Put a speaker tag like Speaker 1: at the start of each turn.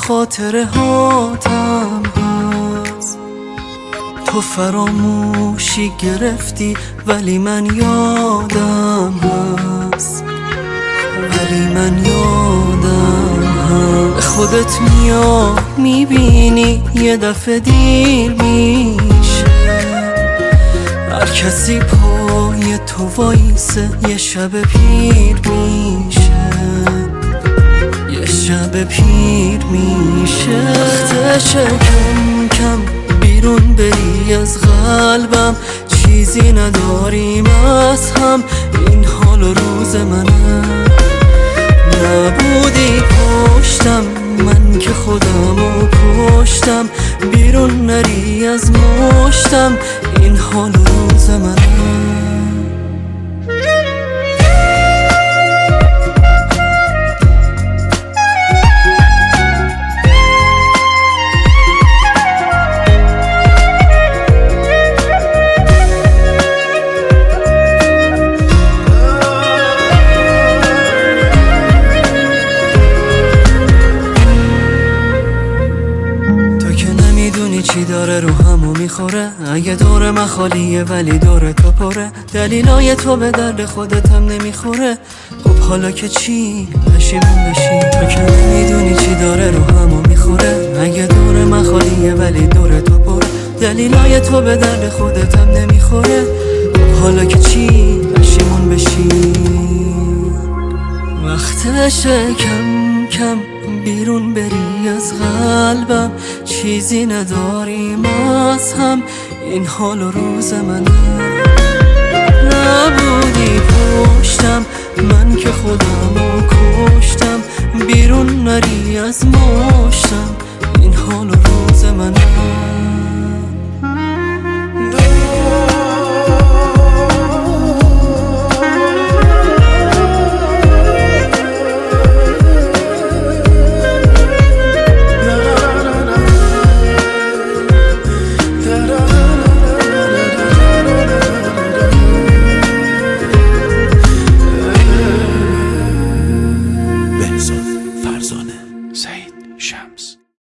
Speaker 1: خاطره هاتم هست. تو فراموشی گرفتی ولی من یادم هست، ولی من یادم هست. به خودت میای میبینی یه دفعه دیر میشه، هر کسی پای تو وایسه یه شب پیر میشه، یه شب پیر میشه. وقتشه کم کم بیرون بری از قلبم، چیزی نداریم از هم، این حال و روز منه. نبودی پشتم من که خودمو کشتم، بیرون نری از مشتم، این حال و روز منه. چی داره رو همو میخوره، اگه دور من خالیه ولی دور تو پره، دلیلای تو به درد خودت هم نمیخوره. خب حالا که چی پشیمون بشی، تو که نمیدونی چی داره رو همو میخوره، اگه دور من خالیه ولی دور تو پره، دلیلای تو به درد خودت هم نمیخوره. خب حالا که چی پشیمون بشی. وقتشه کم کم بیرون بری از قلبم، چیزی نداریم از هم، این حال و روز منه. نبودی پشتم من که خودمو کشتم، بیرون نری از مشتم، این حال و روز منه.